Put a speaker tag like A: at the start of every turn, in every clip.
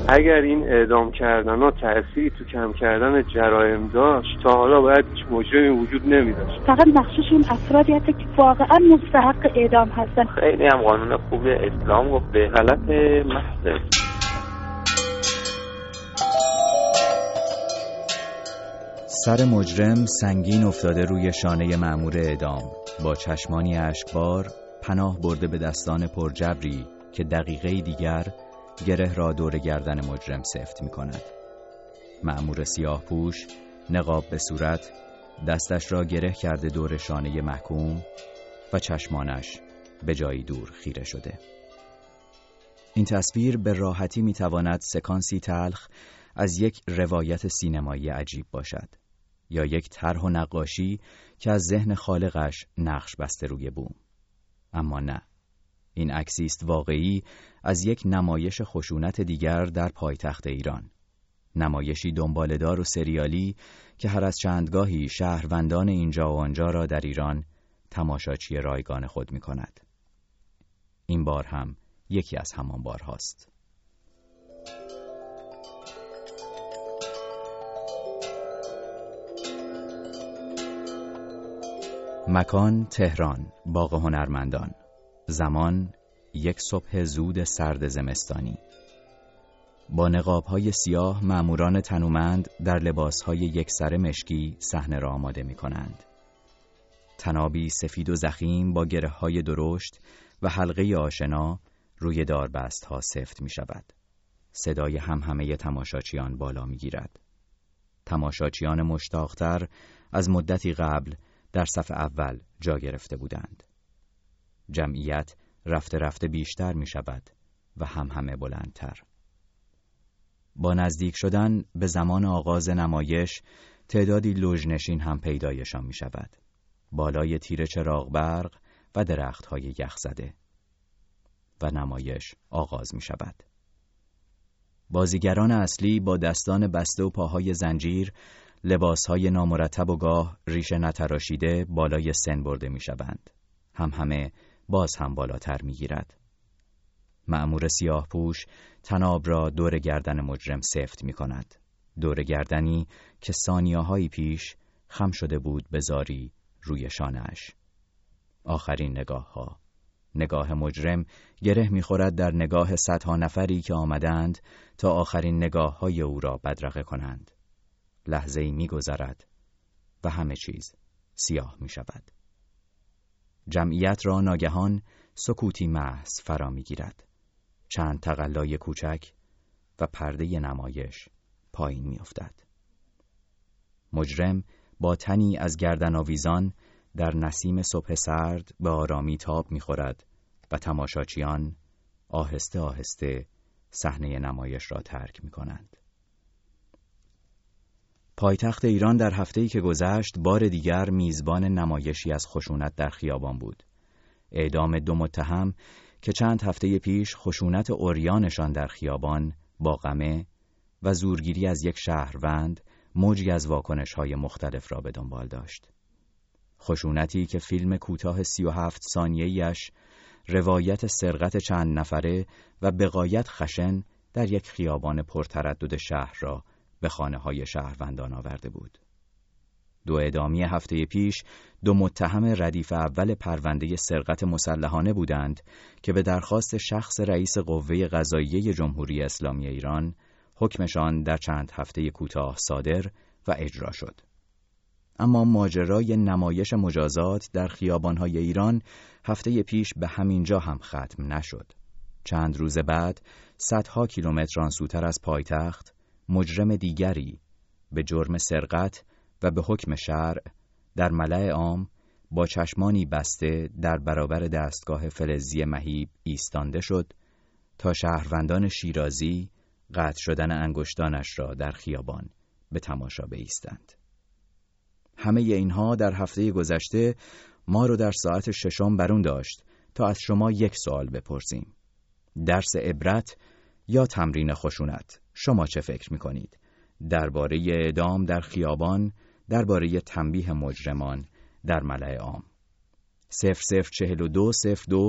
A: اگر این اعدام کردن ها تأثیری تو کم کردن جرایم داشت تا حالا باید هیچ مجرمی وجود نمیداشت.
B: فقط مخصوص این افرادی هست که واقعا مستحق اعدام هستن.
C: خیلی هم قانون خوب اسلام گفته غلط محض.
D: سر مجرم سنگین افتاده روی شانه مأمور اعدام، با چشمانی اشکبار پناه برده به دستان پرجبری که دقیقه دیگر گره را دور گردن مجرم سفت می کند. مأمور سیاه پوش، نقاب به صورت، دستش را گره کرده دور شانه محکوم و چشمانش به جایی دور خیره شده. این تصویر به راحتی می تواند سکانسی تلخ از یک روایت سینمایی عجیب باشد یا یک طرح و نقاشی که از ذهن خالقش نقش بسته روی بوم. اما نه، این عکسی است واقعی از یک نمایش خشونت دیگر در پایتخت ایران، نمایشی دنباله‌دار و سریالی که هر از چندگاهی شهروندان اینجا و آنجا را در ایران تماشاچی رایگان خود می کند. این بار هم یکی از همان بارهاست. مکان تهران، باغ هنرمندان. زمان یک صبح زود سرد زمستانی. با نقاب‌های سیاه ماموران تنومند در لباس‌های یکسره مشکی صحنه را آماده می‌کنند. تنابی سفید و ضخیم با گره‌های درشت و حلقه آشنا روی داربست‌ها سفت می‌شود. صدای همهمه تماشاچیان بالا می‌گیرد. تماشاچیان مشتاق‌تر از مدتی قبل در صف اول جا گرفته بودند. جمعیت رفته رفته بیشتر می شود و همه بلندتر. با نزدیک شدن به زمان آغاز نمایش تعدادی لوژنشین هم پیدایشان می شود. بالای تیر چراغ برق و درخت‌های یخ زده. و نمایش آغاز می شود. بازیگران اصلی با دستان بسته و پاهای زنجیر، لباسهای نامرتب و گاه ریشه نتراشیده بالای سن برده می شوند. همه باز هم بالاتر می گیرد. مأمور سیاه پوش تناب را دور گردن مجرم سفت می کند. دور گردنی که ثانیه‌هایی پیش خم شده بود به زاری روی شانه‌اش. آخرین نگاه‌ها. نگاه مجرم گره می خورد در نگاه صدها نفری که آمدند تا آخرین نگاه‌های او را بدرقه کنند. لحظه‌ای می‌گذرد و همه چیز سیاه می‌شود. جمعیت را ناگهان سکوتی محض فرا می‌گیرد. چند تقلای کوچک و پرده نمایش پایین می‌افتد. مجرم با تنی از گردن آویزان در نسیم صبح سرد به آرامی تاب می‌خورد و تماشاچیان آهسته آهسته صحنه نمایش را ترک می‌کنند. پایتخت ایران در هفته‌ای که گذشت بار دیگر میزبان نمایشی از خشونت در خیابان بود. اعدام 2 متهم که چند هفته پیش خشونت عریانشان در خیابان با غمه و زورگیری از یک شهروند موجی از واکنش‌های مختلف را به دنبال داشت. خشونتی که فیلم کوتاه 37 ثانیه‌ایش روایت سرقت چند نفره و بغایت خشن در یک خیابان پرتردد شهر را به خانه‌های شهروندان آورده بود. 2 اعدامی هفته پیش 2 متهم ردیف اول پرونده سرقت مسلحانه بودند که به درخواست شخص رئیس قوه قضاییه جمهوری اسلامی ایران حکمشان در چند هفته کوتاه صادر و اجرا شد. اما ماجرای نمایش مجازات در خیابان‌های ایران هفته پیش به همینجا هم ختم نشد. چند روز بعد صدها کیلومتر آنسوتر از پایتخت مجرم دیگری به جرم سرقت و به حکم شرع در ملأ عام با چشمانی بسته در برابر دستگاه فلزی مهیب ایستانده شد تا شهروندان شیرازی قطع شدن انگشتانش را در خیابان به تماشا بایستند. همه اینها در هفته گذشته ما رو در ساعت 6 برون داشت تا از شما یک سوال بپرسیم. درس عبرت یا تمرین خشونت؟ شما چه فکر می‌کنید؟ درباره اعدام در خیابان، درباره تنبیه مجرمان در ملأ عام. 004202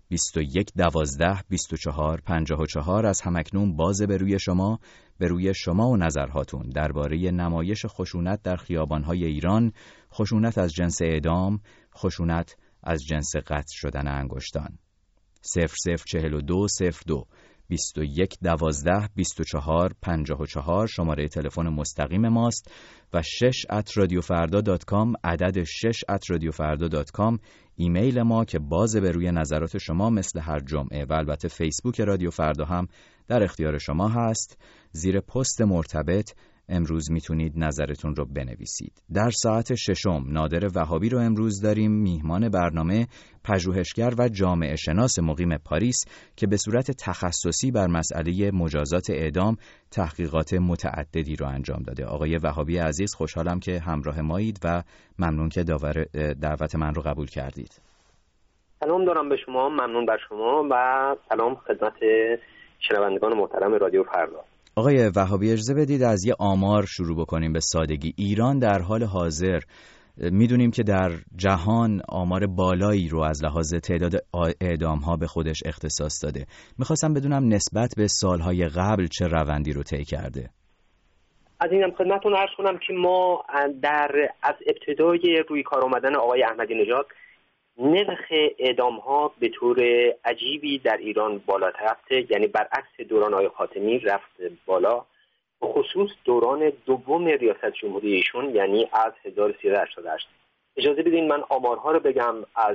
D: 21 12 24 54 از همکنون باز به روی شما و نظرهاتون درباره نمایش خشونت در خیابان‌های ایران، خشونت از جنس اعدام، خشونت از جنس قطع شدن انگشتان. 0042 02 21 12 24 54 شماره تلفن مستقیم ماست و 6@radiofarda.com عدد 6@radiofarda.com ایمیل ما که باز به روی نظرات شما مثل هر جمعه و البته فیسبوک رادیو فردا هم در اختیار شما هست. زیر پست مرتبط امروز میتونید نظرتون رو بنویسید. در ساعت 6 نادر وهابی رو امروز داریم میهمان برنامه، پژوهشگر و جامعه شناس مقیم پاریس که به صورت تخصصی بر مسئله مجازات اعدام تحقیقات متعددی رو انجام داده. آقای وهابی عزیز، خوشحالم که همراه مایید و ممنون که دعوت من رو قبول کردید.
C: سلام دارم به شما، ممنون بر شما و سلام خدمت شنوندگان محترم رادیو فردا.
D: آقای وهابی اجازه بدید از یه آمار شروع بکنیم به سادگی. ایران در حال حاضر میدونیم که در جهان آمار بالایی رو از لحاظ تعداد اعدام‌ها به خودش اختصاص داده. میخواستم بدونم نسبت به سالهای قبل چه روندی رو طی کرده.
C: از اینم خدمتتون عرض کنم که ما از ابتدای روی کار آمدن آقای احمدی نژاد نرخ اعدام‌ها به طور عجیبی در ایران بالاتر رفته، یعنی برعکس دوران آقای خاتمی رفت بالا، به خصوص دوران دوم ریاست جمهوری ایشون، یعنی از 1388. اجازه بدین من آمارها رو بگم. از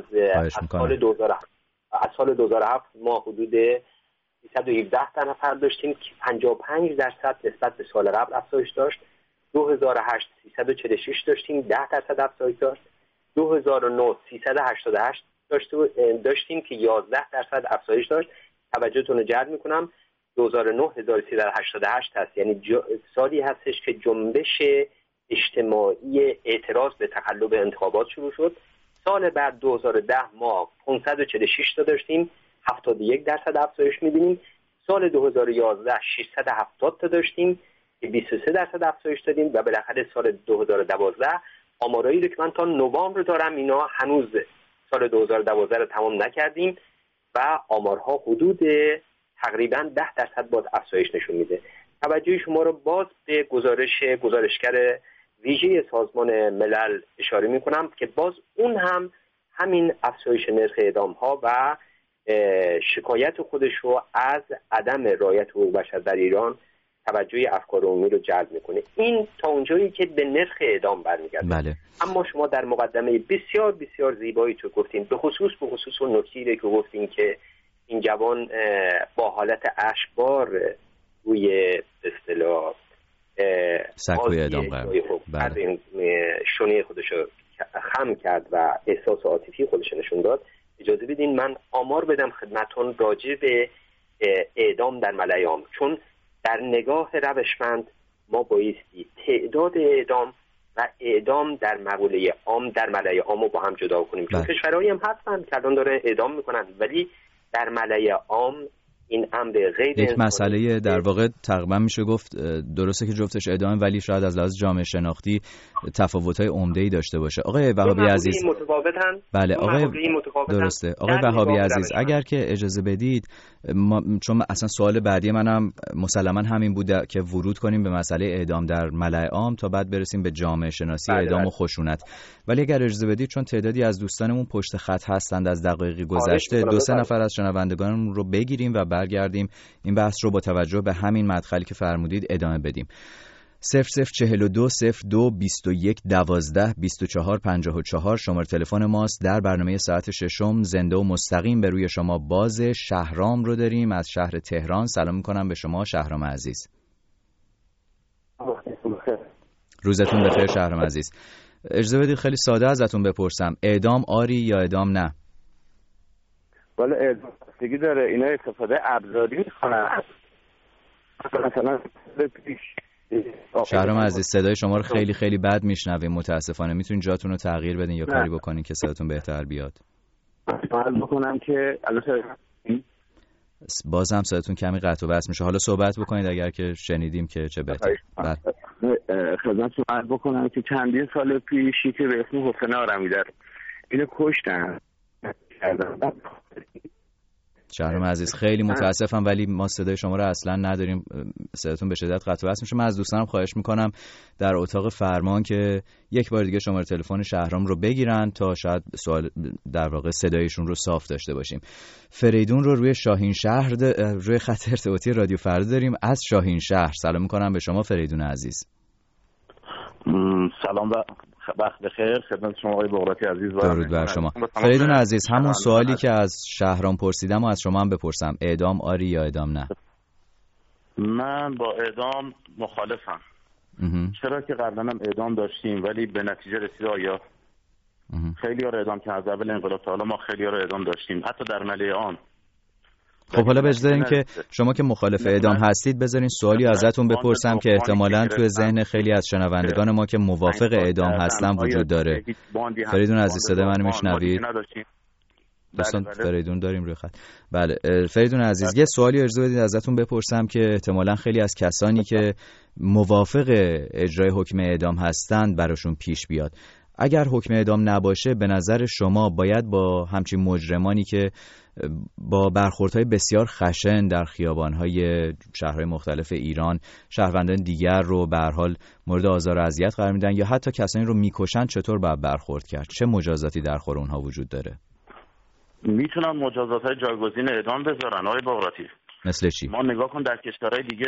C: سال 2007 ما حدود 317 نفر داشتیم که 55% نسبت به سال قبل افزایش داشت. 2008 346 داشتیم، 10% افزایش داشت. 2009 388 داشتیم که 11% افزایش داشت. توجهتون رو جلب میکنم 2009 1388 هست، یعنی سالی هستش که جنبش اجتماعی اعتراض به تقلب انتخابات شروع شد. سال بعد 2010 ما 546 تا داشتیم، 71% افزایش می‌بینیم. سال 2011 670 تا داشتیم که 23% افزایش دادیم و بالاخره سال 2012 آمارایی رو که من تا نوامبر دارم، اینا هنوز سال 2012 رو تمام نکردیم و آمارها حدود تقریبا 10% باز افزایش نشون میده. توجه شما رو باز به گزارشگر ویژه سازمان ملل اشاره میکنم که باز اون هم همین افزایش نرخ اعدام‌ها و شکایت خودش رو از عدم رعایت حقوق بشر در ایران توجه افکار عمومی رو جلب میکنه. این تا اونجایی که به نرخ اعدام برمیگرده.
D: بله.
C: اما شما در مقدمه بسیار بسیار زیبایی تو گفتین، به خصوص اون نکته‌ای که گفتین که این جوان با حالت اشکبار روی به اصطلاح
D: سکوی اعدام قرار
C: بله. شونه خودش رو خم کرد و احساس عاطفی خودش نشون داد. اجازه بدین من آمار بدم خدمتون راجع به اعدام در ملأ عام، چون در نگاه روشمند ما بایستی تعداد اعدام و اعدام در مقوله عام در ملأ عام رو با هم جدا کنیم، چون کشورهایی هم هستن که الان داره اعدام میکنن ولی در ملأ عام این امر غیر
D: یک مسئله در واقع تقریبا میشه گفت درسته که جفتش اعدام، ولی شاید از لحاظ جامعه شناختی تفاوت‌های عمده‌ای داشته باشه. آقای وهابی عزیز
C: متفاوتن.
D: بله آقای درسته. آقای وهابی عزیز اگر که اجازه بدید چون اصلا سوال بعدی منم مسلماً همین بود که ورود کنیم به مسئله اعدام در ملأ عام تا بعد برسیم به جامعه شناسی اعدام و خشونت، ولی اگر اجازه بدید چون تعدادی از دوستانمون پشت خط هستند از دقایقی گذشته 2-3 نفر از شنوندگانمون رو بگیریم و برگردیم این بحث رو با توجه به همین مدخلی که فرمودید ادامه بدیم. 0042 02 21 12 24 54 شماره تلفن ماست. در برنامه ساعت 6 زنده و مستقیم به روی شما باز. شهرام رو داریم از شهر تهران. سلام میکنم به شما شهرام عزیز. روزتون بخیر شهرام عزیز. اجازه بدید خیلی ساده ازتون بپرسم، اعدام آری یا اعدام نه؟
A: والا اعدام بستگی داره، اینا استفاده ابزاری میکنن. مثلا
D: شهرام عزیز صدای شما رو خیلی خیلی بد میشنویم متاسفانه. میتونین جاتون رو تغییر بدین یا کاری بکنین که صداتون بهتر بیاد؟
A: من بکنم که
D: باز هم صداتون کمی قطع و وصل میشه. حالا صحبت بکنید اگر که شنیدیم که چه بهتر.
A: خدمت سوال بکنم که چندین سال پیشی که به اسم حسین آرمی در اینو کشتن
D: شهرام عزیز خیلی متاسفم ولی ما صدای شما رو اصلا نداریم، صداتون به شدت قطع و وصل میشه. من از دوستانم خواهش میکنم در اتاق فرمان که یک بار دیگه شماره تلفن شهرام رو بگیرن تا شاید سوال در واقع صدایشون رو صاف داشته باشیم. فریدون رو روی شاهین شهر روی خط ارتباطی رادیو فردا داریم از شاهین شهر. سلام میکنم به شما فریدون عزیز.
E: سلام و وقت بخیر خدمت شما آقای بغراتی عزیز.
D: درود بر شما فریدون عزیز. همون سوالی که از شهرام پرسیدم و از شما هم بپرسم، اعدام آری یا اعدام نه؟
E: من با اعدام مخالفم. چرا که قبلا هم اعدام داشتیم ولی به نتیجه رسید. آیا خیلی ها رو اعدام که از اول انقلاب تا حالا ما خیلی ها رو اعدام داشتیم، حتی در ملأ عام.
D: خب حالا بذارین که شما که مخالف اعدام هستید بذارین سوالی ازتون بپرسم که احتمالاً توی ذهن خیلی از شنوندگان ما که موافق اعدام هستن وجود داره. فریدون عزیز صدای منو میشنوید؟ دوستان فریدون داریم روی خط. بله فریدون عزیز یه سوالی اجازه بدید ازتون بپرسم که احتمالاً خیلی از کسانی که موافق اجرای حکم اعدام هستند براشون پیش بیاد. اگر حکم اعدام نباشه به نظر شما باید با همچین مجرمانی که با برخوردهای بسیار خشن در خیابان‌های شهرهای مختلف ایران شهروندان دیگر رو به هر حال مورد آزار و اذیت قرار میدن یا حتی کسانی رو میکشن، چطور باید برخورد کرد؟ چه مجازاتی در خور اونها وجود داره؟
E: میتونن مجازات‌های جایگزین اعدام بذارن آقای بغراتی.
D: مثل چی؟
E: ما نگاه کن در کشورهای دیگه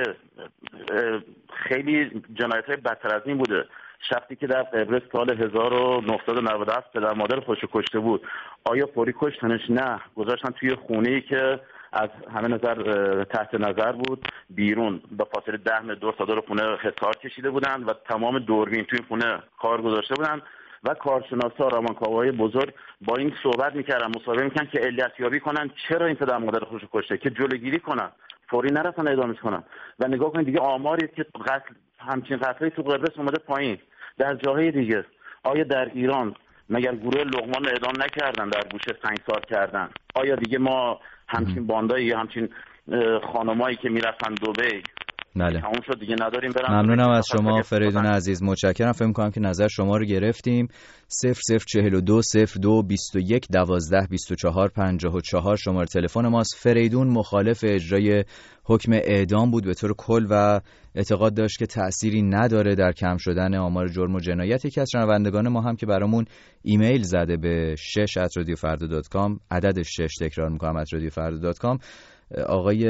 E: خیلی جنایت‌های بدتر از این بوده. شخصی که در قبرس سال 1997 پدر مادر خودشو کشته بود، آیا فوری کشتنش؟ نه، گذاشتن توی خونه‌ای که از همه نظر تحت نظر بود بیرون، با فاصله 10 متر دور تا دور خونه حصار کشیده بودن و تمام دوربین توی خونه کار گذاشته بودن و کارشناسا روانکاوهای بزرگ با این صحبت میکردن، مصاحبه میکنن که علتیابی کنن چرا این پدر مادر خودشو کشته، که جلوگیری کنن، فوری نرفتن اعدامش کنن. و نگاه کنید دیگه آماری که همچین قتلی تو قبرس اومده پایین. در جاهای دیگه آیا در ایران مگر گروه لقمان اعدام نکردن، در گوشه سنگسار کردن؟ آیا دیگه ما همچین باندایی یا همچین خانمایی که میرفتن دبی
D: بله
E: تموم شد دیگه نداریم برن؟ ممنونم
D: از شما فریدون عزیز، متشکرم. فکر می‌کنم که نظر شما رو گرفتیم. 0042 02 21 12 24 54 شماره تلفن ماست. فریدون مخالف اجرای حکم اعدام بود به طور کل و اعتقاد داشت که تأثیری نداره در کم شدن آمار جرم و جنایت. یکی از شنوندگان ما هم که برامون ایمیل زده به 6@radiofarda.com، عدد 6 تکرار می‌کنم @radiofarda.com، آقای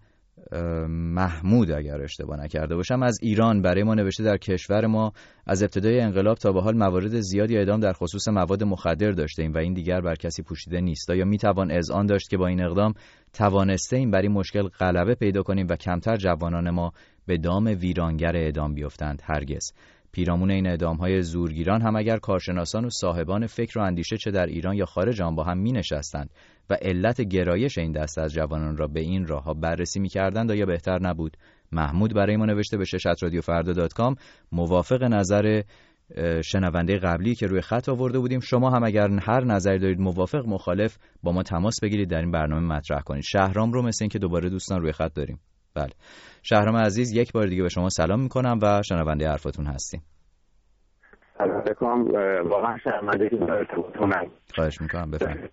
D: محمود اگر اشتباه نکرده باشم از ایران برای ما نوشته در کشور ما از ابتدای انقلاب تا به حال موارد زیادی اعدام در خصوص مواد مخدر داشته ایم و این دیگر بر کسی پوشیده نیست. یا میتوان اذعان داشت که با این اقدام توانسته ایم بر این مشکل غلبه پیدا کنیم و کمتر جوانان ما به دام ویرانگر اعدام بیفتند؟ هرگز. پیرامون این اعدام‌های زورگیران هم اگر کارشناسان و صاحبان فکر و اندیشه چه در ایران یا خارج آن با هم می‌نشستند و علت گرایش این دسته از جوانان را به این راه‌ها بررسی می‌کردند آیا بهتر نبود؟ محمود برای ما نوشته به 6@radiofarda.com موافق نظر شنونده قبلی که روی خط آورده بودیم. شما هم اگر هر نظری دارید موافق مخالف با ما تماس بگیرید در این برنامه مطرح کنید. شهرام رو مثل این که دوباره دوستان روی خط داریم. بله شهرام عزیز یک بار دیگه به شما سلام میکنم و شنونده حرفاتون هستیم.
A: سلام علیکم. واقعا شرمنده که ارتباطتونم.
D: خواهش میکنم بفرمایید.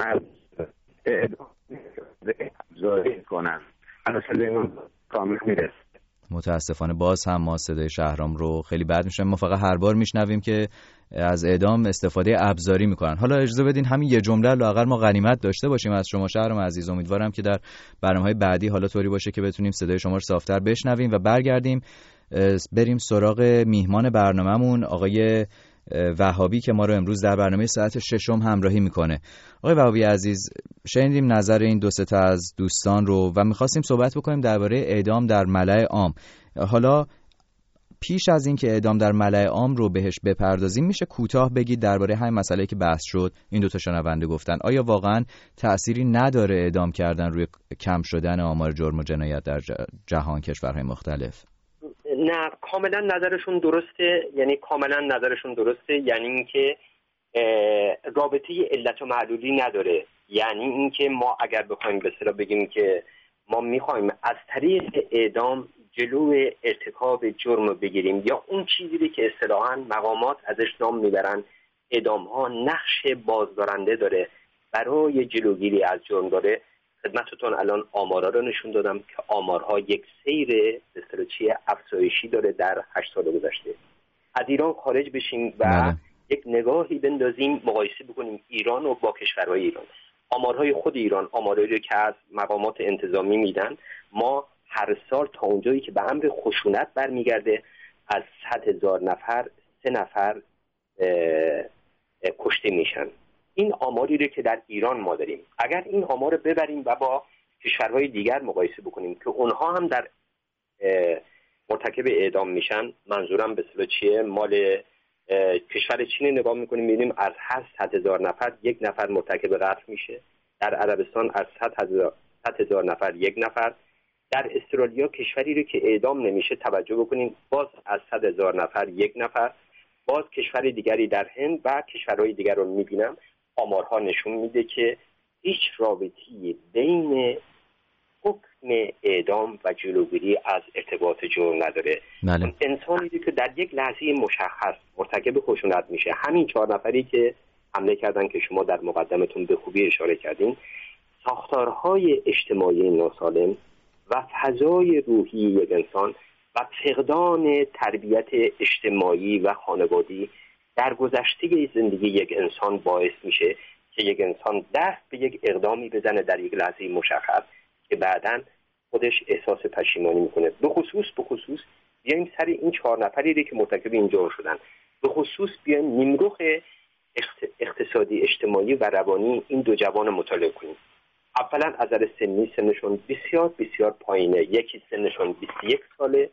A: ابزاری کنم انا صدای کامل میرسه.
D: متاسفانه باز هم ما صدای شهرام رو خیلی بد میشنویم. ما فقط هر بار میشنویم که از اعدام استفاده ابزاری میکنن. حالا اجازه بدین همین یه جمله لااقل ما غنیمت داشته باشیم از شما شهرام عزیز. امیدوارم که در برنامه‌های بعدی حالا طوری باشه که بتونیم صدای شما رو صافتر بشنویم و برگردیم بریم سراغ میهمان برنامه‌مون آقای وهابی که ما رو امروز در برنامه ساعت 6 همراهی میکنه. آقای وهابی عزیز شنیدیم نظر این دو سه تا از دوستان رو و میخواستیم صحبت بکنیم درباره اعدام در ملأ عام. حالا پیش از این که اعدام در ملأ عام رو بهش بپردازیم میشه کوتاه بگید درباره همین مسئله که بحث شد این دو تا شنونده گفتن آیا واقعا تأثیری نداره اعدام کردن روی کم شدن آمار جرم و جنایت در جهان کشورهای مختلف؟
C: نه کاملا نظرشون درسته، یعنی اینکه رابطه علت و معلولی نداره. یعنی اینکه ما اگر بخوایم به اصطلاح بگیم که ما میخوایم از طریق اعدام جلو ارتکاب جرم رو بگیریم یا اون چیزی که اصطلاحاً مقامات ازش نام میبرن اعدام ها نقش بازدارنده داره برای جلوگیری از جرم داره، خدمتتون الان آمارا رو نشون دادم که آمارها یک سیر استراتژی افزایشی داره در 8 سال گذشته. از ایران خارج بشیم و یک نگاهی بندازیم، مقایسه بکنیم ایران رو با کشورهای ایران. آمارهای خود ایران، آمارهایی رو که از مقامات انتظامی میدن، ما هر سال تا اونجایی که به امر خشونت برمیگرده از 100,000 نفر 3 نفر کشته میشن. این آماری رو که در ایران ما داریم، اگر این آمار رو ببریم و با کشورهای دیگر مقایسه بکنیم که اونها هم در مرتکب اعدام میشن، منظورم به اصطلاح چیه؟ مال کشور چین نگاه میکنیم میبینیم از هر 100,000 نفر 1 نفر مرتکب قتل میشه. در عربستان از 100,000 نفر 1 نفر. در استرالیا کشوری رو که اعدام نمیشه، توجه بکنیم، باز از 100,000 نفر 1 نفر. باز کشور دیگری در هند و کشورهای دیگر رو میبینم، آمارها نشون میده که هیچ رابطی بین حکم اعدام و جلوگیری از ارتباط جرم نداره. انسانی که در یک لحظه مشخص مرتکب خشونت میشه، همین 4 نفری که حمله کردن که شما در مقدمتون به خوبی اشاره کردین، ساختارهای اجتماعی ناسالم و فضای روحی یک انسان و فقدان تربیت اجتماعی و خانوادی در گذشته زندگی یک انسان باعث میشه که یک انسان دست به یک اقدامی بزنه در یک لحظه مشخص که بعداً خودش احساس پشیمانی میکنه. به خصوص بیایم سر این 4 نفری که مرتکب این جرم شدن، به خصوص بیایم نیمرخ اقتصادی اجتماعی و روانی این 2 جوان مطالعه کنیم. اولا از نظر سنی سنشون بسیار بسیار پایینه. یکی سنشون 21 ساله،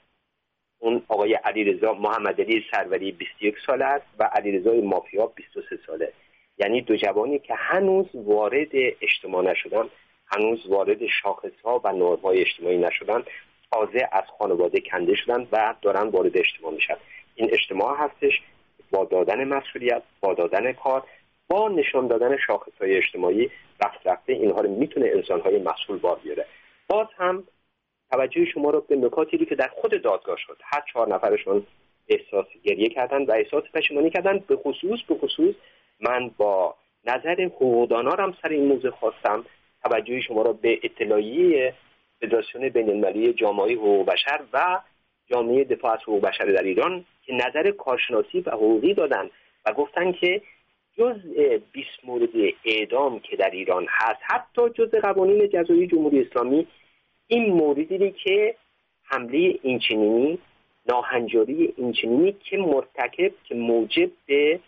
C: اون آقای علیرضا محمدعلی سروری 21 ساله است و علیرضا مافیا 23 ساله. یعنی 2 جوانی که هنوز وارد اجتماع نشدن، هنوز وارد شاخص‌ها و نورم‌های اجتماعی نشدن، تازه از خانواده کنده شدن و دارن وارد اجتماع میشن. این اجتماع هستش با دادن مسئولیت، با دادن کار، با نشان دادن شاخص‌های اجتماعی، رفته اینها رو میتونه انسان‌های مسئول بار بیاره. باز هم توجه شما رو به نکاتی که در خود دادگاه شد، هر 4 نفرشون احساس گریه کردن و احساس پشیمانی کردن. به خصوص من با نظر حقوقدانا هم سر این موضوع خواستم توجه شما رو به اطلاعیه فدراسیون بین‌المللی جامعه حقوق بشر و جامعه دفاع از حقوق بشر در ایران که نظر کارشناسی و حقوقی دادن و گفتن که جزء 20 مورد اعدام که در ایران هست، حتی جزء قوانین جزایی جمهوری اسلامی، این موردی که حمله اینچنینی، ناهنجاری اینچنینی که مرتکب که موجب به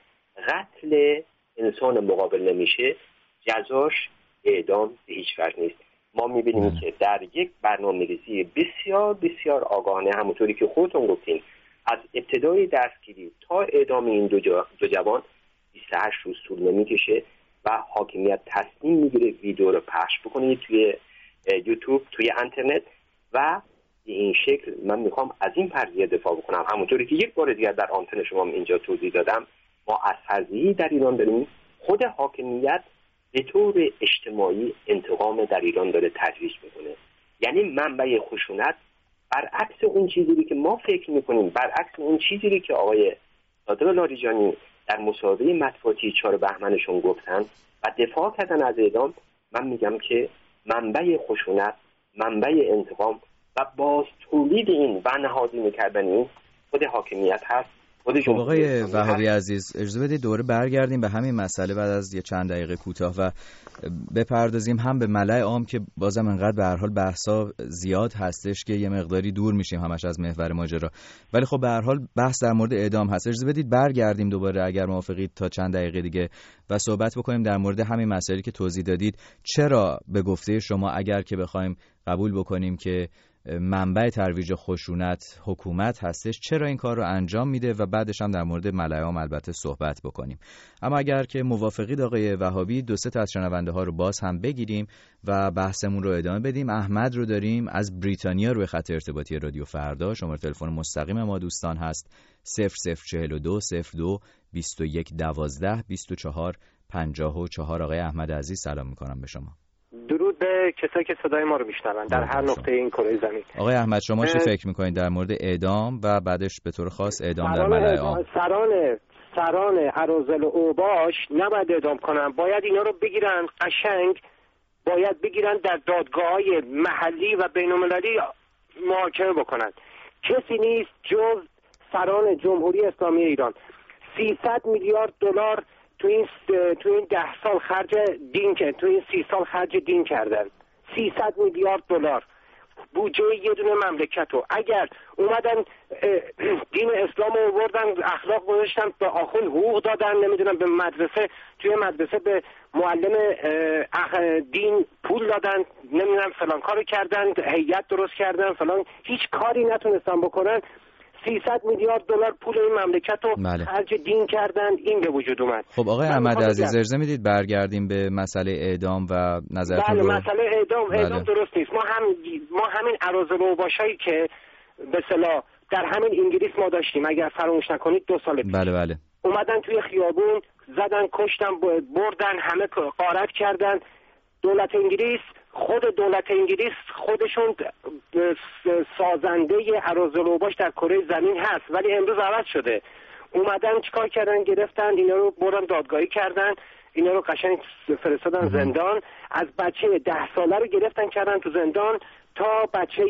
C: قتل انسان مقابل نمیشه، جزاش اعدام به هیچ وجه نیست. ما میبینیم که در یک برنامه‌ریزی بسیار بسیار آگاهانه، همونطوری که خودتون گفتین، از ابتدای دستگیری تا اعدام این 2 جوان 28 روز طول نمیکشه و حاکمیت تصمیم میگیره ویدیو رو پخش بکنه توی یوتیوب، توی اینترنت و به این شکل من میخوام از این فرضیه دفاع بکنم. همونطوری که یک بار دیگر در آنتن شما اینجا توضیح دادم، ما از فرضیه‌ای در ایران داریم خود حاکمیت به طور اجتماعی انتقام در ایران داره تجویز میکنه. یعنی منبع خشونت برعکس اون چیزی که ما فکر میکنیم، برعکس اون چیزی که آقای صادق لاریجانی در مصاحبه مطبوعاتی 4 بهمنشون گفتن و دفاع کردن از اعدام، من میگم که منبع خشونت، منبع انتقام و باز تولید این و نهادینه کردن این خود حاکمیت هست.
D: خب آقای وهابی عزیز، اجازه بدید دوره برگردیم به همین مسئله بعد از یه چند دقیقه کوتاه و بپردازیم هم به ملأ عام که بازم انقدر به هر حال بحثا زیاد هستش که یه مقداری دور میشیم همش از محور ماجرا، ولی خب به هر حال بحث در مورد اعدام هست. اجازه بدید برگردیم دوباره اگر موافقید تا چند دقیقه دیگه و صحبت بکنیم در مورد همین مسائلی که توضیح دادید. چرا به گفته شما اگر که بخوایم قبول بکنیم که منبع ترویج خشونت حکومت هستش، چرا این کار رو انجام میده و بعدش هم در مورد ملأ عام البته صحبت بکنیم. اما اگر که موافقید آقای وهابی، 2-3 تا از شنونده ها رو باز هم بگیریم و بحثمون رو ادامه بدیم. احمد رو داریم از بریتانیا روی خط ارتباطی رادیو فردا. شماره تلفن مستقیم ما دوستان هست 0042 02 21 12 24 54. آقای احمد عزیز سلام میکنم به شما.
F: درود به کسایی که صدای ما رو میشنون در هر نقطه این کره زمین.
D: آقای احمد شما چی فکر میکنید در مورد اعدام و بعدش به طور خاص اعدام در ملأ عام؟
F: سران اراذل و اوباش نباید اعدام کنن، باید اینا رو بگیرن قشنگ باید بگیرن در دادگاه‌های محلی و بین‌المللی محاکمه بکنن. کسی نیست جز سران جمهوری اسلامی ایران. 300 میلیارد دلار تو این 10 سال خرج دین کردن، تو این 30 سال خرج دین کردن. 300 میلیارد دلار بودجه یه دونه مملکتو. اگر اومدن دین اسلام رو آوردن، اخلاق گذاشتن، به آخوند حقوق دادن، نمیدونم به مدرسه، توی مدرسه به معلم دین پول دادن، نمیدونم فلان کارو کردن، هیئت درست کردن، فلان، هیچ کاری نتونستن بکنن. 300 میلیارد دلار پول این مملکت رو خرج دین کردن، این به وجود اومد.
D: خب آقای احمد عزیز ارزه میدید برگردیم به مسئله اعدام و نظرتون رو؟
F: مسئله اعدام درست نیست. ما همین اراذلوباشایی که به اصطلاح در همین انگلیس ما داشتیم، اگر فراموش نکنید 2 سال پیش
D: بله
F: اومدن توی خیابون زدن، کشتن، بردن، همه غارت کردن. خود دولت انگلیس خودشون سازنده اراذلوباش در کره زمین هست، ولی امروز عوض شده. اومدن چیکار کردن؟ گرفتن اینا رو، بردن دادگاهی کردن، اینا رو قشنگ فرستادن زندان. از بچه 10 ساله رو گرفتن کردن تو زندان تا بچه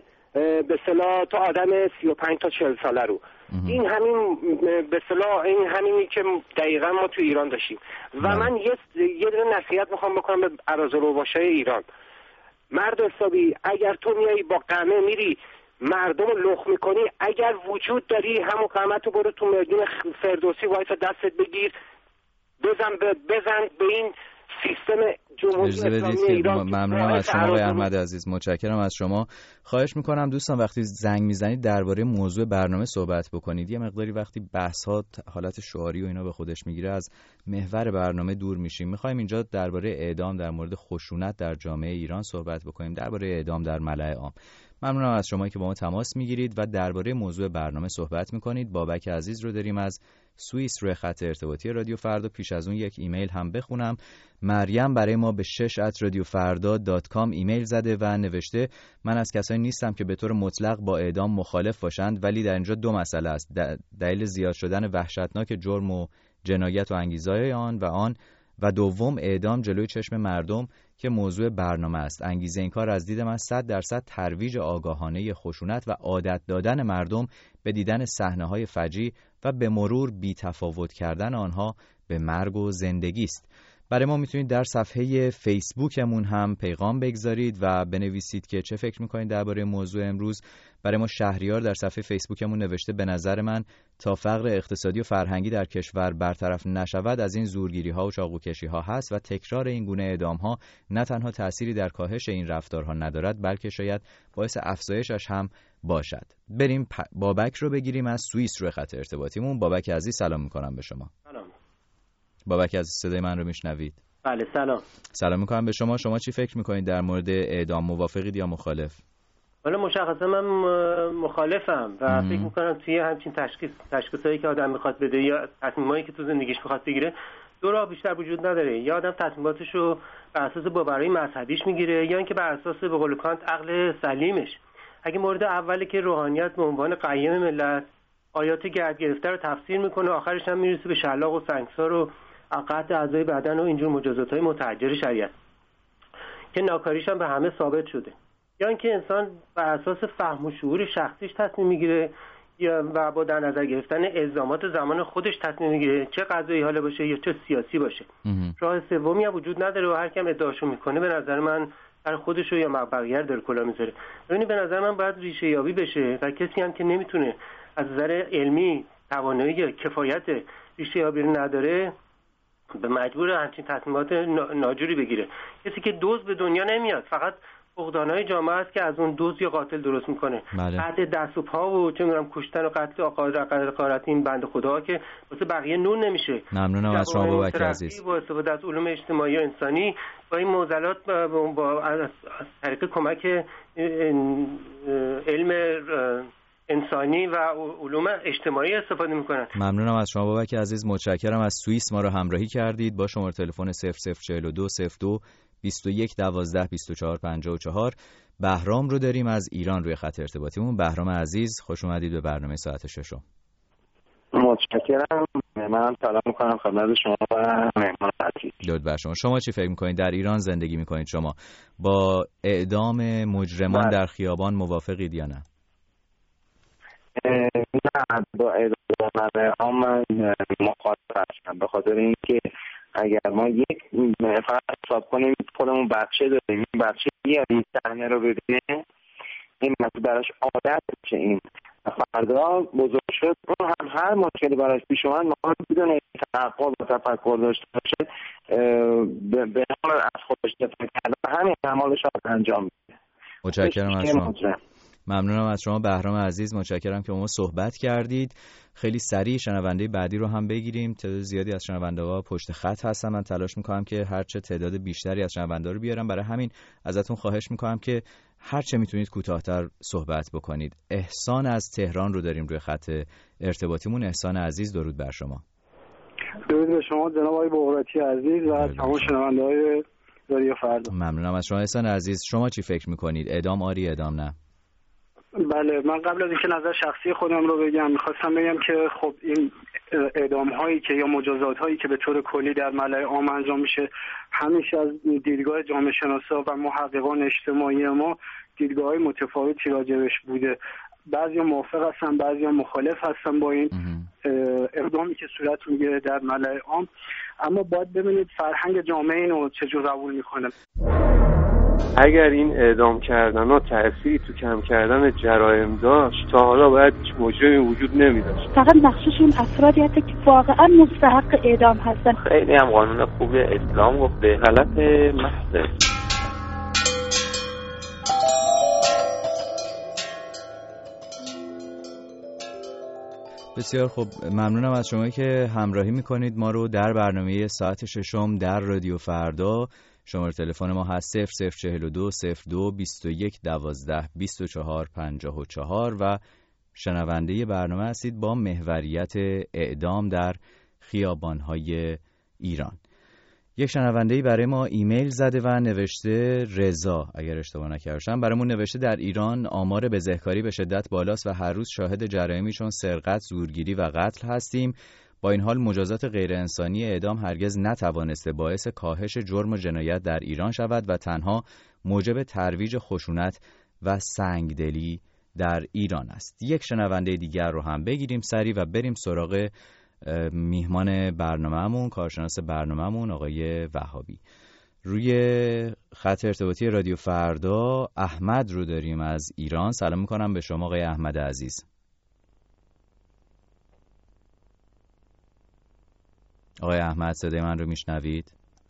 F: به اصطلاح تا آدم 35 تا 40 ساله رو. این همین به اصطلاح این همینی که دقیقاً ما تو ایران داشتیم. و من یه دونه نصیحت میخوام بکنم به اراذلوباشای ایران. مرد حسابی، اگر تو میای با قمه میری مردم رو لخ میکنی، اگر وجود داری همون قمه تو برو تو میدون فردوسی وایسا دستت بگیر، بزن به این سیستم جمهوری اسلامی ایران.
D: ممنونم از شما آقای احمد عزیز، متشکرم از شما. خواهش میکنم دوستان وقتی زنگ میزنید درباره موضوع برنامه صحبت بکنید. یه مقداری وقتی بحث ها حالت شعاری و اینا به خودش میگیره از محور برنامه دور میشیم. میخوایم اینجا درباره اعدام، در مورد خشونت در جامعه ایران صحبت بکنیم، درباره اعدام در ملأ عام. ممنونم از شما که با ما تماس میگیرید و درباره موضوع برنامه صحبت میکنید. بابک عزیز رو داریم از سوئیس روی خط ارتباطی رادیو فردا. پیش از اون یک ایمیل هم بخونم. مریم برای ما به 6@radiofarda.com ایمیل زده و نوشته من از کسایی نیستم که به طور مطلق با اعدام مخالف باشند، ولی در اینجا 2 مسئله است: دلیل زیاد شدن وحشتناک جرم و جنایت و انگیزهای آن و دوم اعدام جلوی چشم مردم که موضوع برنامه است. انگیزه این کار از دید من 100% ترویج آگاهانه خشونت و عادت دادن مردم به دیدن صحنه‌های فجیع و به مرور بی‌تفاوت کردن آنها به مرگ و زندگی است. برای ما میتونید در صفحه فیسبوکمون هم پیغام بگذارید و بنویسید که چه فکر میکنید درباره موضوع امروز. برای ما شهریار در صفحه فیسبوکمون نوشته به نظر من تا فقر اقتصادی و فرهنگی در کشور برطرف نشود از این زورگیری ها و چاقوکشی ها هست و تکرار این گونه اعدام ها نه تنها تأثیری در کاهش این رفتارها ندارد بلکه شاید باعث افزایشش هم باشد. بریم بابک رو بگیریم از سوئیس روی خط ارتباطیمون. بابک عزیز سلام میکنم به شما.
G: سلام.
D: بابک عزیز صدای من رو میشنوید؟
G: بله سلام
D: میکنم به شما. شما چی فکر میکنید در مورد اعدام؟ موافقید یا مخالف؟
G: حالا مشخصا من مخالفم و فکر میکنم توی همچین تشخیصایی که آدم میخواد بده یا تصمیمایی که تو زندگیش میخواد بگیره 2 راه بیشتر وجود نداره. یا آدم تصمیماتشو بر اساس باورهای مذهبیش میگیره یا اینکه بر اساس به قول کانت عقل سلیمش. اگه مورد اولی که روحانیت به عنوان قیم ملت آیات گرد گرفته رو تفسیر میکنه، آخرش هم میرسه به شلاق و سنگسار و قطع اعضای بدن و اینجور مجازات‌های متحجر شریعت که ناکاریش هم به همه ثابت شده. یا اینکه انسان بر اساس فهم و شعور شخصیش تصمیم میگیره و با در نظر گرفتن الزامات زمان خودش تصمیم میگیره، چه قضایی حالا باشه یا چه سیاسی باشه. راه سومی هم وجود نداره و هر کیم ادعاشو میکنه به نظر من هر خودشو یا بقیه رو در کلا میذاره. یعنی به نظر من باید ریشه یابی بشه و کسی هم که نمیتونه از نظر علمی توانایی یا کفایت ریشه یابی رو نداره به مجبور همچین تصمیمات ناجوری بگیره. کسی که دزد به دنیا نمیاد، فقط فقدانهای جامعه است که از اون دزد یا قاتل درست میکنه. قطع دست و پا و چه می‌دونم کشتن و قتل قارت این بنده خدا که واسه بقیه نون نمیشه.
D: ممنونم از شما بابک عزیز.
G: با استفاده از علوم اجتماعی و انسانی با این معضلات با از طریق کمک علم انسانی و علوم اجتماعی استفاده میکنن.
D: ممنونم از شما بابک عزیز، متشکرم. از سوئیس ما رو همراهی کردید. با شماره تلفن 0042 02 21 12 24 54. بهرام رو داریم از ایران روی خط ارتباطیمون. بهرام عزیز خوش اومدید به برنامه ساعت 6.
H: متشکرم. منم سلام میکنم خدمت شما و مهمان عزیز.
D: درود بر شما. شما چی فکر میکنید؟ در ایران زندگی میکنید شما، با اعدام مجرمان در خیابان موافقید یا نه؟
H: نه، با اعدام من مخالف هستم، به خاطر اینکه اگر ما یک فرض حساب کنیم خودمون بچه داریم، این بچه این صحنه رو ببینه، این مثلا براش عادت میشه، این فردا بزرگ شد اون هم هر مشکلی براش پیش اومد ما بدون تعقل و تفکر داشته باشه به نام از خودش دفاع کردن همین اعمالش رو انجام میده.
D: متشکرم از شما. ممنونم از شما بهرام عزیز، متشکرم که با ما صحبت کردید. خیلی سریع شنونده بعدی رو هم بگیریم. تعداد زیادی از شنونده‌ها پشت خط هستن. من تلاش می‌کنم که هرچه تعداد بیشتری از شنونده‌ها رو بیارم، برای همین ازتون خواهش می‌کنم که هرچه میتونید کوتاه‌تر صحبت بکنید. احسان از تهران رو داریم روی خط ارتباطیمون. احسان عزیز درود بر شما.
I: درود به شما جناب آقای بهراتی عزیز و تمام شنونده‌های رادیو فردا.
D: ممنونم از شما احسان عزیز. شما چی فکر می‌کنید؟ اعدام آری اعدام نه؟
I: بله، من قبل از اینکه نظر شخصی خودم رو بگم میخواستم بگم که خب این اعدام هایی که یا مجازات هایی که به طور کلی در ملأ عام انجام میشه همیشه از دیدگاه جامعه شناسا و محققان اجتماعی ما دیدگاه های متفاوتی راجبش بوده. بعضیا موافق هستن، بعضیا مخالف هستن با این اقدامی که صورت میگیره در ملأ عام، اما باید ببینید فرهنگ جامعه اینو چجور قبول میکنه.
A: اگر این اعدام کردن ها تأثیری تو کم کردن جرایم داشت تا حالا باید هیچ مجرمی وجود نمیداشت.
B: فقط مخصوص اون افرادی هست که واقعا مستحق اعدام هستن.
J: خیلی هم قانون خوب اسلام گفته، غلط محض.
D: بسیار خوب، ممنونم از شما که همراهی میکنید ما رو در برنامه ساعت ششم در رادیو فردا. شماره تلفن ما هست 0042 02 21 12 24 54 و شنونده برنامه هستید با محوریت اعدام در خیابان‌های ایران. یک شنونده‌ای برای ما ایمیل زده و نوشته، رضا اگر اشتباه نکردم، برامون نوشته در ایران آمار بزهکاری به شدت بالاست و هر روز شاهد جرایمی چون سرقت، زورگیری و قتل هستیم. با این حال مجازات غیرانسانی اعدام هرگز نتوانسته باعث کاهش جرم و جنایت در ایران شود و تنها موجب ترویج خشونت و سنگدلی در ایران است. یک شنونده دیگر رو هم بگیریم سریع و بریم سراغ میهمان برنامه‌مون، کارشناس برنامه‌مون آقای وهابی. روی خط ارتباطی رادیو فردا احمد رو داریم از ایران. سلام میکنم به شما آقای احمد عزیز. آقای احمد صدای من رو میشنوید؟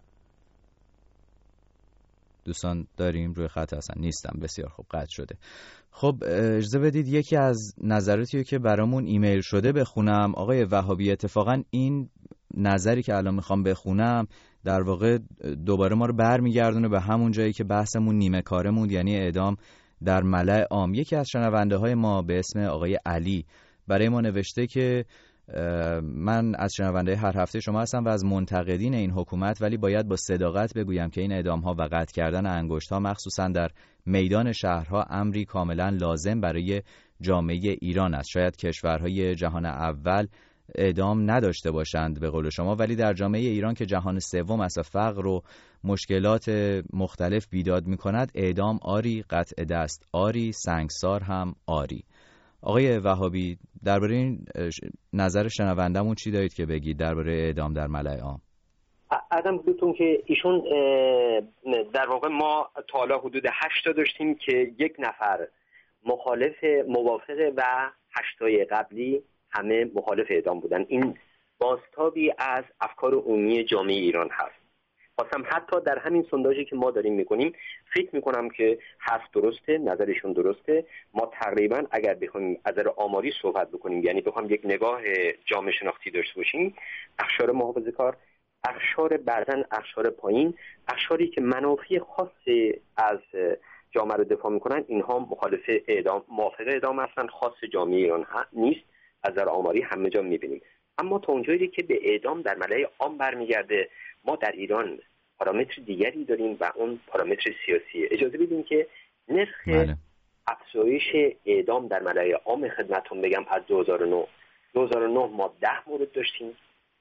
D: دوستان داریم روی خط هستن؟ نیستم. بسیار خوب، قطع شده. خب اجازه بدید یکی از نظراتی که برامون ایمیل شده بخونم. آقای وهابی، اتفاقا این نظری که الان میخوام بخونم در واقع دوباره ما رو برمیگردونه به همون جایی که بحثمون نیمه کاره موند، یعنی اعدام در ملأ عام. یکی از شنونده های ما به اسم آقای علی برای ما نوشته که من از شنونده هر هفته شما هستم و از منتقدین این حکومت، ولی باید با صداقت بگویم که این اعدام‌ها و قطع کردن انگشت‌ها مخصوصاً در میدان شهرها امری کاملا لازم برای جامعه ایران است. شاید کشورهای جهان اول اعدام نداشته باشند به قول شما، ولی در جامعه ایران که جهان سوم است و فقر و مشکلات مختلف بیداد می‌کند، اعدام آری، قطع دست آری، سنگسار هم آری. آقای وهابی، درباره این نظر شنوندمون چی دارید که بگید درباره اعدام در ملأ عام؟
C: ادم بدونتون که ایشون در واقع ما تا حالا حدود 8 تا داشتیم که یک نفر موافقه و 8 تای قبلی همه مخالف اعدام بودن. این بازتابی از افکار عمومی جامعه ایران هست. خواستم حتی در همین سونداژی که ما داریم میکنیم فکر میکنم که هست درسته، نظرشون درسته. ما تقریبا اگر بخوایم از نظر آماری صحبت بکنیم، یعنی بخوایم یک نگاه جامعه شناختی داشته باشیم، اقشار محافظه‌کار، اقشار بعدن اقشار پایین، اقشاری که منافع خاصی از جامعه رو دفاع میکنن، اینها مخالف اعدام، موافق اعدام هستن. خاص جامعه ایران نیست، از نظر آماری همه جا میبینیم. اما تا اونجایی که به اعدام در ملأ عام برمیگرده، ما در ایران پارامتر دیگری داریم و اون پارامتر سیاسیه. اجازه بدین که نرخ افزایش اعدام در ملأ عام خدمتتون بگم از 2009 ما 10 مورد داشتیم،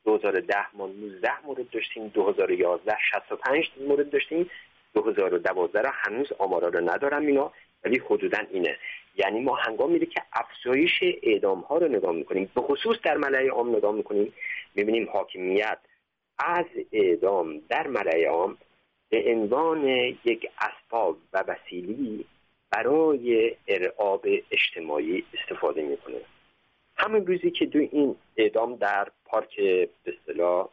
C: 2010 ما 19 مورد داشتیم، 2011 65 مورد داشتیم، 2012 را هنوز آمارا رو ندارم اینا، ولی حدوداً اینه. یعنی ما هنگامی که افزایش اعدام ها رو نگاه میکنیم، به خصوص در ملأ عام نگاه میکنیم، میبینیم حاکمیت از اعدام در ملأ عام به عنوان یک اسباب و وسیله برای ارعاب اجتماعی استفاده میکنه. همون روزی که دو این اعدام در پارک به اصطلاح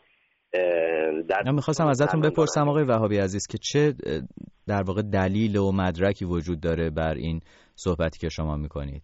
D: من میخواستم ازتون بپرسم آقای وهابی عزیز که چه در واقع دلیل و مدرکی وجود داره بر این صحبتی که شما میکنید؟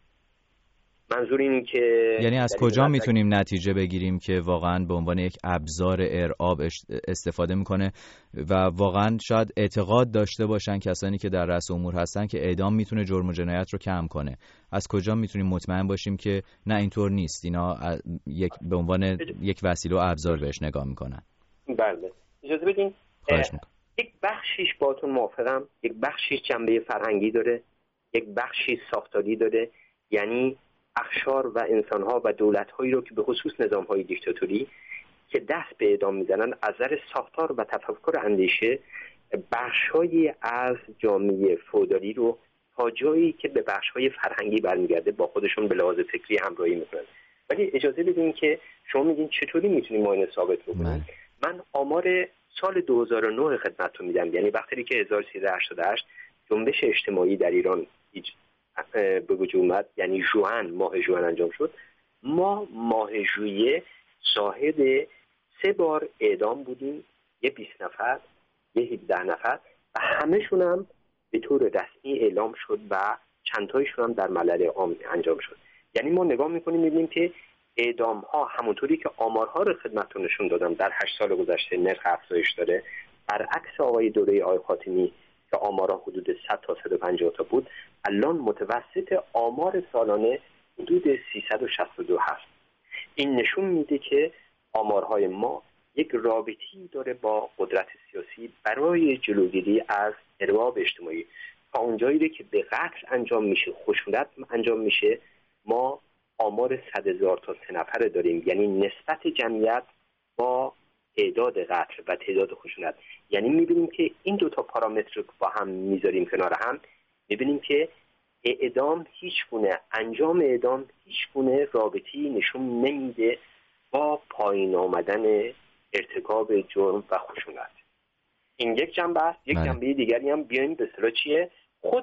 C: منظور اینه که
D: یعنی از کجا میتونیم نتیجه بگیریم که واقعا به عنوان یک ابزار ارعاب استفاده میکنه و واقعا شاید اعتقاد داشته باشن کسانی که در رأس امور هستن که اعدام میتونه جرم و جنایت رو کم کنه؟ از کجا میتونیم مطمئن باشیم که نه اینطور نیست، اینا به عنوان یک وسیله و ابزار بهش نگاه میکنن؟
C: بله اجازه بدین.
D: خواهش میکنم.
C: یک بخشیش باهاتون موافقم، یک بخشیش جنبه فرهنگی داره، یک بخشی ساختاری داره. یعنی اقشار و انسان‌ها و دولت‌هایی رو که به خصوص نظام‌های دیکتاتوری که دست به اعدام میزنن، از نظر ساختار و تفکر اندیشه بخش‌هایی از جامعه فئودالی رو تا جایی که به بخش‌های فرهنگی برمیگرده با خودشون به لحاظ فکری همراهی میکنن. ولی اجازه بدین که شما میگین چطوری میتونیم ما اینو ثابت بکنیم؟ من آمار سال 2009 خدمتتون میدم، یعنی وقتی که 1388 جنبش اجتماعی در ایران به وجود اومد، یعنی ماه ژوئن انجام شد. ما ماه ژوئیه شاهد 3 بار اعدام بودیم، یه 20 نفر، یه 17 نفر و همه‌شون هم به طور رسمی اعلام شد و چند تایشون هم در ملأ عام انجام شد. یعنی ما نگاه می‌کنیم می‌بینیم که اعدام ها همونطوری که آمارها رو خدمتتون نشون دادم در 8 سال گذشته نرخ افزایش داره، برعکس آقای دوره آقای خاتمی که آمارها حدود 100 تا 150 تا بود، الان متوسط آمار سالانه حدود 362 هست. این نشون میده که آمارهای ما یک رابطی داره با قدرت سیاسی برای جلوگیری از ارعاب اجتماعی. تا اونجایی که به قتل انجام میشه، خشونت انجام میشه، ما آمار 100,000 تا 3 نفره داریم، یعنی نسبت جمعیت با تعداد قتل و تعداد خشونت. یعنی میبینیم که این 2 تا پارامتر رو با هم میذاریم کنار هم، میبینیم که انجام اعدام هیچ گونه رابطی نشون نمیده با پایین آمدن ارتکاب جرم و خشونت. این یک جنبه است. یک جنبه دیگری هم بیایم به اصطلاح چیه؟ خود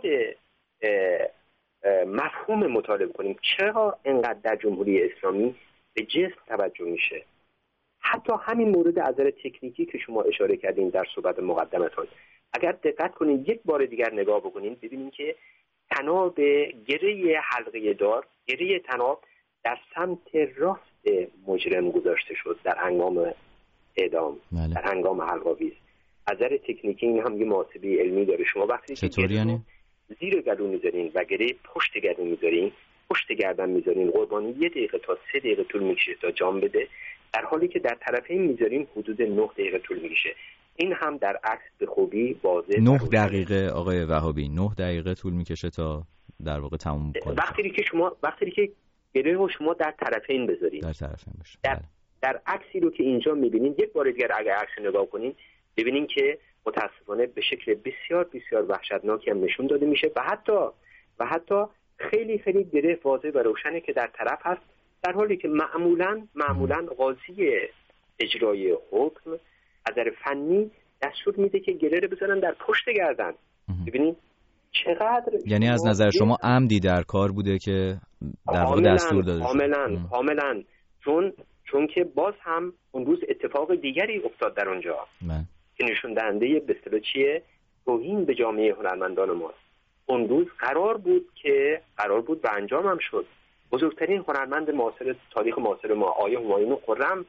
C: مفهوم مطالعه کنیم. چرا اینقدر در جمهوری اسلامی به جسم توجه میشه؟ حتی همین مورد از نظر تکنیکی که شما اشاره کردین در صحبت مقدمتون، اگر دقت کنید یک بار دیگر نگاه بکنید ببینید که تناب گره حلقه دار، گره تناب در سمت راست مجرم گذاشته شد در هنگام اعدام، در هنگام حلق‌آویز. از نظر تکنیکی این هم یه محاسبه علمی داره. شما وقتی
D: چطوری یعنی
C: زیر گلو میذارین و گره پشت گردن میذارین، پشت گردن میذارین، قربانی 1 دقیقه تا 3 دقیقه طول میکشه تا جان بده، در حالی که در طرفین میذارین حدود 9 دقیقه طول میکشه. این هم در عکس به خوبی واضح.
D: 9 دقیقه آقای وهابی 9 دقیقه طول میکشه تا در واقع تموم کنه.
C: وقتی که گره رو شما در طرفین بذارین،
D: در طرفین باشه.
C: در عکسی رو که اینجا میبینین، یک بار دیگر اگر عکس نگاه کنین ببینین که متاسفانه به شکل بسیار بسیار وحشتناکی هم نشون داده میشه و حتی خیلی خیلی گره واضح و روشنه که در طرف هست، در حالی که معمولا قاضی اجرای حکم از نظر فنی دستور میده که گره رو بزنن در پشت گردن. ببینین چقدر،
D: یعنی از نظر شما عمدی در کار بوده که در واقع دستور داده شده؟
C: کاملا. چون که باز هم اون روز اتفاق دیگری افتاد در اونجا که نشون دهنده به اصطلاح چیه؟ توهین به جامعه هنرمندان ماست. اون روز قرار بود و انجام هم شد. بزرگترین هنرمند معاصر تاریخ معاصر ما آقای همایون خرم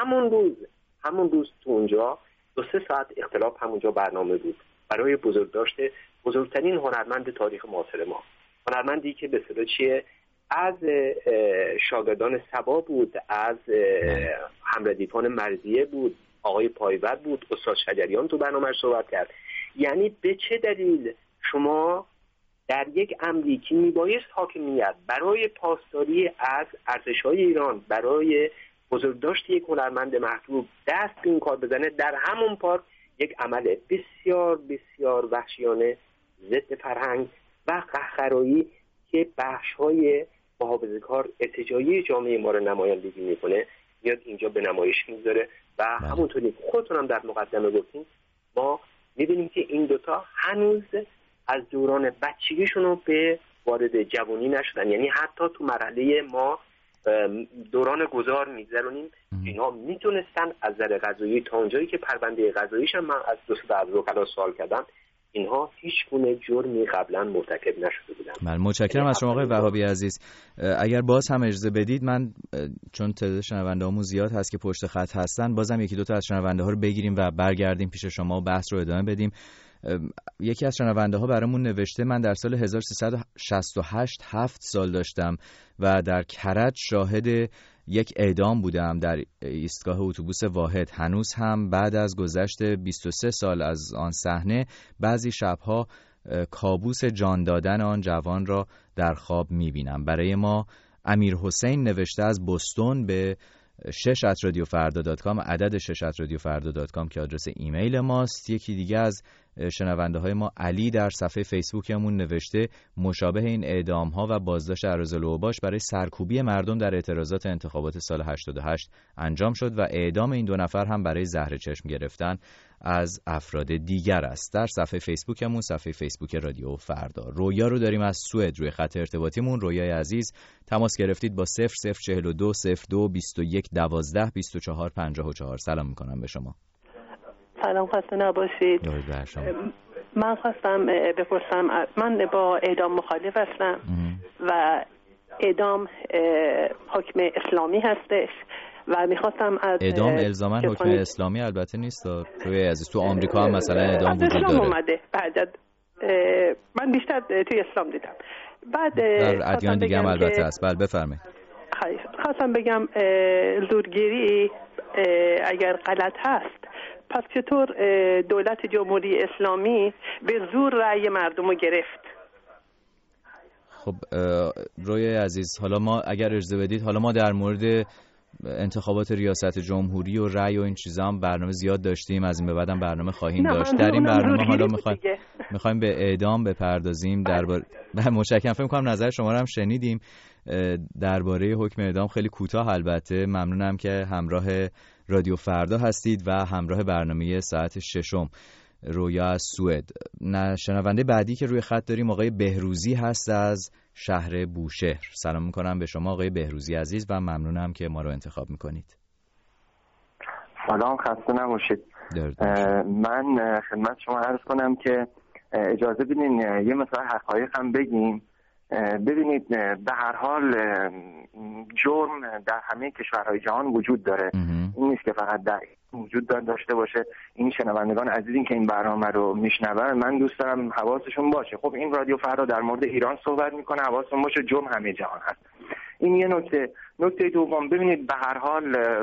C: همون روز تو اونجا 2-3 ساعت اختلاف همونجا برنامه بود برای بزرگداشت بزرگترین هنرمند تاریخ معاصر ما، هنرمندی که به اصطلاح چیه؟ از شاگردان سبا بود، از همردیفان مرضیه بود، آقای پایور بود، استاد شجریان تو برنامه‌اش صحبت کرد. یعنی به چه دلیل شما در یک امری که میبایست حاکمیت برای پاسداری از ارزش‌های ایران، برای بزرگداشت یک هنرمند محبوب دست به این کار بزنه، در همون پارک یک عمل بسیار بسیار وحشیانه ضد فرهنگ و قهقرایی که بخش‌های محافظه‌کار ارتجاعی جامعه ما رو نمایندگی میکنه میاد اینجا به نمایش میذاره و همونطوری خودتونم در مقدمه گفتین ما میبینیم که این دوتا هنوز از دوران بچگیشون رو به وارد جوانی نشدن، یعنی حتی تو مرحله ما دوران گذار میگذرونیم. اینا میتونستن از نظر قضایی تا اونجایی که پرونده قضاییش من از دوست از وکلا سوال کردم اینها هیچ گونه جرمی قبلا مرتکب نشده بودن.
D: من متشکرم از شما آقای وهابی عزیز. اگر باز هم اجازه بدید من چون تعداد شنونده‌هامون زیاد هست که پشت خط هستن بازم یکی دو تا از شنونده‌ها رو بگیریم و برگردیم پیش شما و بحث رو ادامه بدیم. یکی از شنونده‌ها برامون نوشته من در سال 1368 7 سال داشتم و در کرج شاهد یک اعدام بودم در ایستگاه اتوبوس واحد. هنوز هم بعد از گذشت 23 سال از آن صحنه بعضی شبها کابوس جان دادن آن جوان را در خواب می‌بینم. برای ما امیر حسین نوشته از بوستون به 6@radiofarda.com عدد 6@radiofarda.com که آدرس ایمیل ماست. یکی دیگه از شنونده های ما علی در صفحه فیسبوکمون نوشته مشابه این اعدام ها و بازداشت اراذالاوباش برای سرکوبی مردم در اعتراضات انتخابات سال 88 انجام شد و اعدام این دو نفر هم برای زهر چشم گرفتن از افراد دیگر است. در صفحه فیسبوکمون صفحه فیسبوک رادیو فردا. رویا رو داریم از سوئد روی خط ارتباطیمون. رویای عزیز تماس گرفتید با 0042 02 21 12 24 54. سلام میکنم به شما.
K: سلام، خسته نباشید. من خواستم بپرسم، من با اعدام مخالف هستم و اعدام حکم اسلامی هستش و میخواستم از
D: اعدام الزاما حکم اسلامی البته نیست. روی عزیز تو آمریکا هم مثلا اعدام وجود داره.
K: اومده بعد من بیشتر توی اسلام دیدم. بعد
D: در ادیان دیگه هم البته هست. بله بفرمایید.
K: خواستم بگم زورگیری اگر غلط هست پس چطور دولت جمهوری اسلامی به زور رأی مردم رو گرفت؟
D: خب روی عزیز حالا ما اگر اجازه بدید حالا ما در مورد انتخابات ریاست جمهوری و رأی و این چیزا هم برنامه زیاد داشتیم، از این به بعدم برنامه خواهیم داشت. در این برنامه حالا میخوایم به اعدام بپردازیم. متشکرم. فکر می‌کنم نظر شما رو هم شنیدیم درباره حکم اعدام. خیلی کوتاه البته. ممنونم که همراه رادیو فردا هستید و همراه برنامه ساعت 6. رویا از سوئد. شنونده بعدی که روی خط داریم آقای بهروزی هست از شهر بوشهر. سلام میکنم به شما آقای بهروزی عزیز و ممنونم که ما رو انتخاب میکنید.
H: سلام، خسته نباشید. من خدمت شما عرض کنم که اجازه بدین یه مثال حقایق هم بگیم. ببینید به هر حال جرم در همه کشورهای جهان وجود داره. این نیست که فقط در وجود داشته باشه. این شنوندگان عزیزی که این برنامه رو میشنون من دوست دارم حواسشون باشه. خب این رادیو فردا در مورد ایران صحبت میکنه، حواستون باشه جرم همه جهان هست. این یه نکته دوم، ببینید به هر حال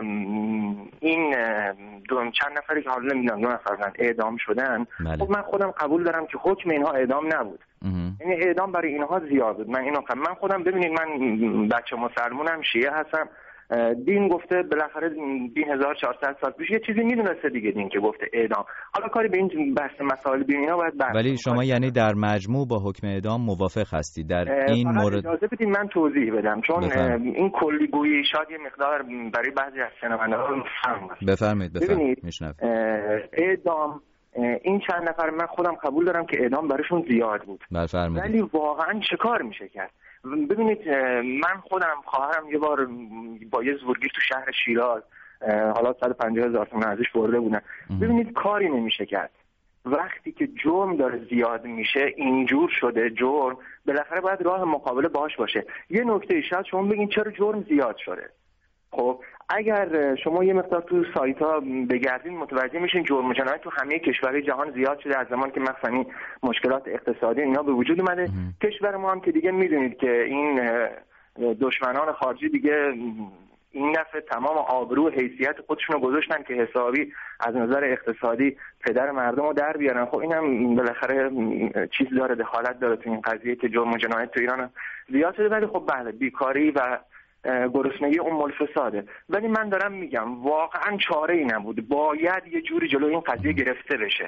H: این چند نفری که حالا نمیدونم 2 نفر اعدام شدن. خب من خودم قبول دارم که حکم اینها اعدام نبود. یعنی اعدام برای اینها زیاد بود. من خودم ببینید من بچه مسلمونم، شیعه هستم. دین گفته بالاخره دین 1400 سال پیش یه چیزی میدونسته دیگه، دین که گفته اعدام. حالا کاری به این بحث مسائل دینی‌ها باید
D: ولی شما یعنی در مجموع با حکم اعدام موافق هستی در این مورد؟
H: اجازه بدید من توضیح بدم چون این کلیگویی شاید یه مقدار برای بعضی از شنونده‌ها مفهوم است.
D: بفرمایید.
H: میشنوم. اعدام این چند نفر من خودم قبول دارم که اعدام براشون زیاد بود. ولی واقعا چه کار میشه کرد؟ ببینید من خودم خواهرم یه بار با یه زورگیر تو شهر شیراز حالا 150,000 تومان ازش برده بودن. ببینید کاری نمیشه کرد. وقتی که جرم داره زیاد میشه اینجور شده جرم، بالاخره باید راه مقابله باهاش باشه. یه نکته شاید شما بگین چرا جرم زیاد شده. خب اگر شما یه مقدار تو سایت ها بگردین متوجه میشین جرم و جنایت تو همه کشورهای جهان زیاد شده از زمان که مثلا مشکلات اقتصادی اینا به وجود اومده. کشور ما هم که دیگه میدونید که این دشمنان خارجی دیگه این دفعه تمام آبرو و حیثیت خودشونو گذاشتن که حسابی از نظر اقتصادی پدر مردم رو در بیارن. خب اینم بالاخره چیز داره، دخالت داره تو این قضیه که جرم و جنایت تو ایران زیاد شده. ولی خب بله بیکاری و
L: گرسنگی الفساده. ولی من دارم میگم واقعا چاره ای نبود، باید یه جوری جلوی این قضیه گرفته بشه.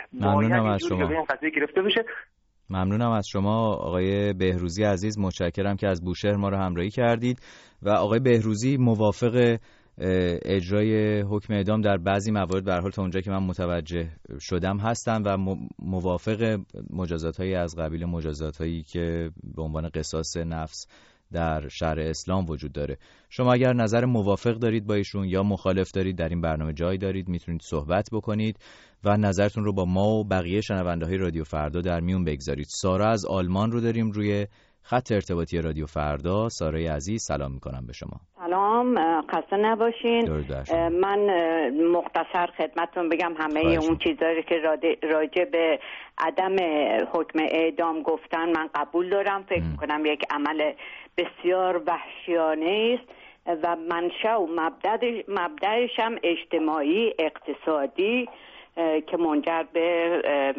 D: ممنونم از شما آقای بهروزی عزیز، متشکرم که از بوشهر ما رو همراهی کردید. و آقای بهروزی موافق اجرای حکم اعدام در بعضی موارد، به هر حال تا اونجا که من متوجه شدم هستم، و موافق مجازات‌هایی از قبیل مجازات‌هایی که به عنوان قصاص نفس در شرع اسلام وجود داره. شما اگر نظر موافق دارید با ایشون یا مخالف دارید، در این برنامه جای دارید، میتونید صحبت بکنید و نظرتون رو با ما و بقیه شنونده‌های رادیو فردا در میون بگذارید. سارا از آلمان رو داریم روی خط ارتباطی رادیو فردا. سارای عزیز سلام میکنم به شما.
M: سلام، خسته نباشین. من مختصر خدمتتون بگم همه اون چیزایی که راجع به عدم حکم اعدام گفتن من قبول دارم. فکر میکنم یک عمل بسیار وحشیانه است و منشأ و مبدأش هم اجتماعی اقتصادی که منجر به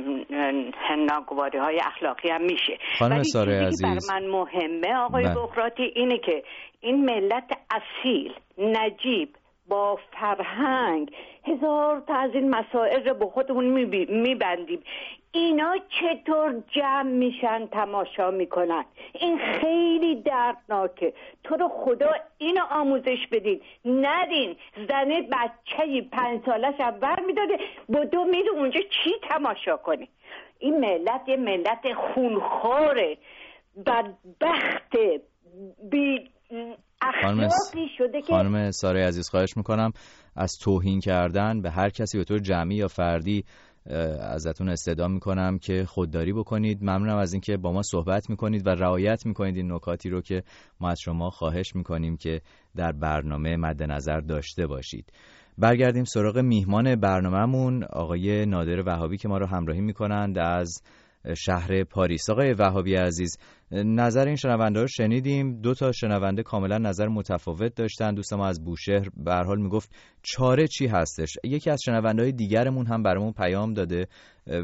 M: ناگواری‌های اخلاقی هم میشه.
D: خانم ساره عزیز،
M: برای من مهمه آقای بغراتی اینه که این ملت اصیل، نجیب، با فرهنگ، هزار تا از این مسائل رو به خودمون میبندیم. اینا چطور جمع میشن تماشا میکنن؟ این خیلی دردناکه. تو رو خدا اینو آموزش بدین، ندین. زنه بچه‌ی 5 سالش بر میداده بدو میره اونجا چی تماشا کنی؟ این ملت یه ملت خونخواره، بدبخت، بی اخلاقی شده که
D: خانم ساره عزیز خواهش میکنم از توهین کردن به هر کسی به طور جمعی یا فردی ازتون استدعا میکنم که خودداری بکنید. ممنونم از اینکه با ما صحبت میکنید و رعایت میکنید این نکاتی رو که ما از شما خواهش میکنیم که در برنامه مد نظر داشته باشید. برگردیم سراغ میهمان برنامه‌مون، آقای نادر وهابی که ما رو همراهی میکنند از شهر پاریس. آقای وهابی عزیز، نظر این شنونده رو شنیدیم. 2 تا شنونده کاملا نظر متفاوت داشتن. دوست ما از بوشهر به هر حال میگفت چاره چی هستش. یکی از شنونده‌های دیگرمون هم برامون پیام داده